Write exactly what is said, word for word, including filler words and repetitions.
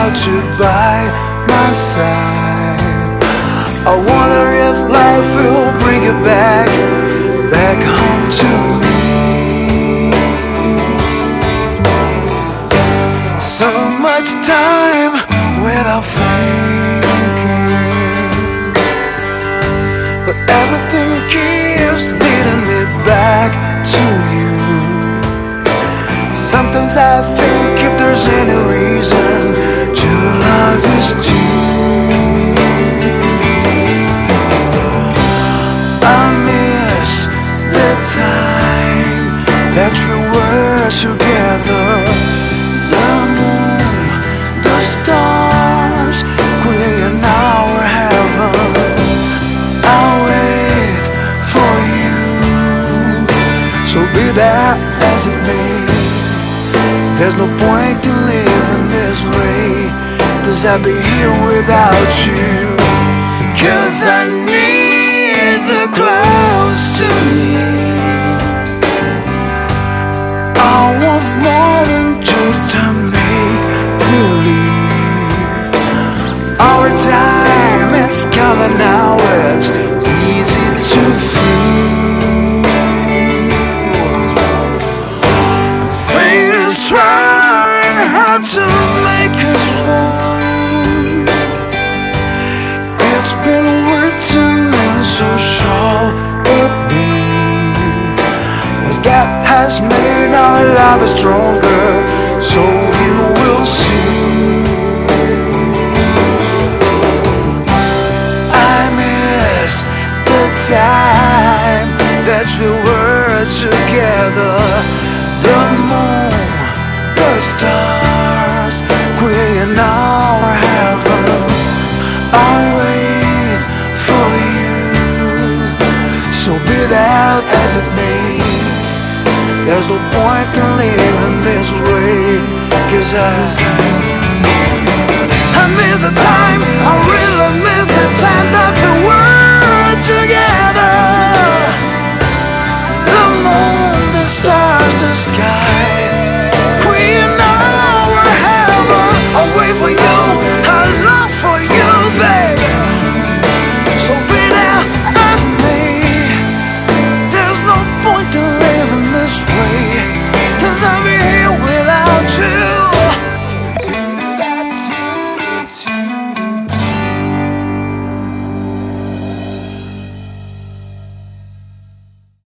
without you by my side. I wonder if life will bring you back, back home to me. So much time without thinking, but everything keeps leading me back to you. Sometimes I think if there's any reason to love is to I miss the time that we were together. The moon, the stars, creating our heaven. I'll wait for you, so be that as it may. There's no point in living this way, 'cause I'd be here without you. 'Cause I need you close to me. I want more than just to make believe. Our time is coming now, it's easy to feel. Trying hard to make us one. It's been written in so sharp a beat, as God has made our love stronger, so you will see. I miss the time that we were together. The moon, the stars, creating our heaven. I'll wait for you, so be that as it may. There's no point in living this way, 'cause I I miss the time, I really miss the time that we were together. The moon, the stars, the sky, wait for you.